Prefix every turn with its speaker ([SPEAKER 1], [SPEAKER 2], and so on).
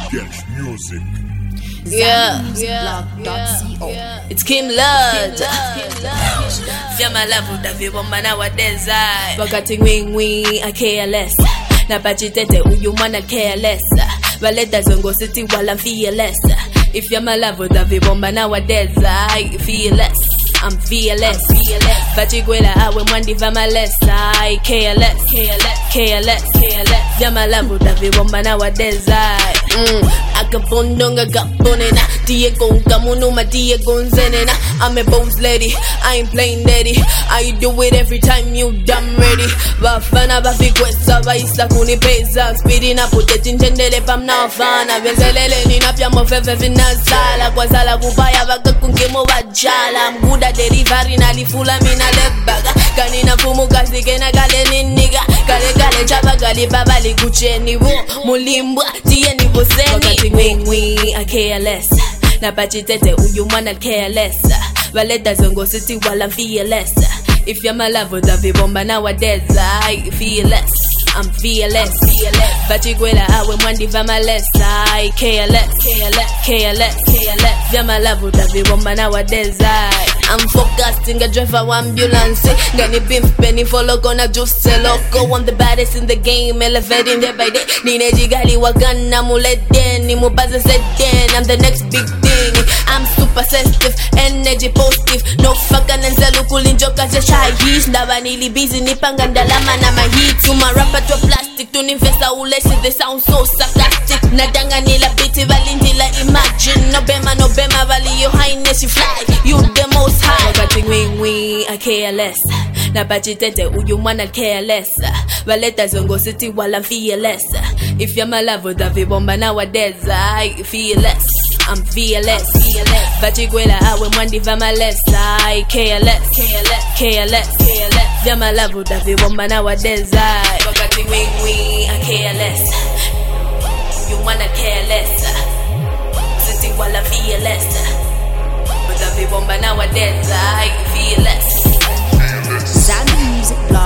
[SPEAKER 1] Cash Music.
[SPEAKER 2] It's Kim Lodge. Vyama lavu davibomba nowadays. Wakati ngwingwi I care less. Na bajitete uyu mwana care less. Waleta zongo city wala fearless. If vyama lavu davibomba nowadays I feel less. I'm fearless. Bachigwela awe mwandi vama less. I care less. Vyama lavu davibomba nowadays. Akabondonga gaponena. Diego Gamunuma Diego Zenena. I'm a boss lady, I ain't playing daddy. I do it every time you damn ready. Bafana bafikwesa baisa kunipeza. Speeding up utechinjendele pamnafana. Benzelele ninapya mofefe vinazala. Kwa sala kubaya baka kungemo bajala. I'm good at delivery nalifula mina lebaga. Kanina fumu kasikena kale niniga. Kale chaba gali baba likucheni wo. Mulimbwa tiye ni boseni. Wakati ngwingwi I care less. Na bachitete uyu mwana care less. Waleta zongo city wala fearless. If you're my lover davibomba nowadays I feel less. I'm fearless. Bachigwela awe mwandi vama less. I care less. Vyama lavu davibomba nowadays I'm focusing a drive for ambulance. Gani beef penny follow gonna juice loco. I'm the baddest in the game, elevating day by day. Nine jigali wakana muledeni mubaza seden. I'm the next big thing. I'm super sensitive, energy positive. No fucking nzelu kulinjoka shahish. Ndaba nili busy nipanga ndalama na mahit. To my rapper to plastic to ninvesta ulesi. They sound so sarcastic. Nadanga nila biti valindila imagine. No bema vali your highness you fly. You the most high. Wakati ngwingwi I care less. Na bachitete uyu mwana care less. Waleta zongo city wala fearless. If you're my lover davibomba nowadays I feel less. I'm fearless. Bachigwela awe mwandi vama less. I care less. Vyama lavu davibomba nowadays wakati ngwingwi I care less. You wanna care less. City wala fearless. But davibomba nowadays I feel less.
[SPEAKER 3] ZambiMusicBlog.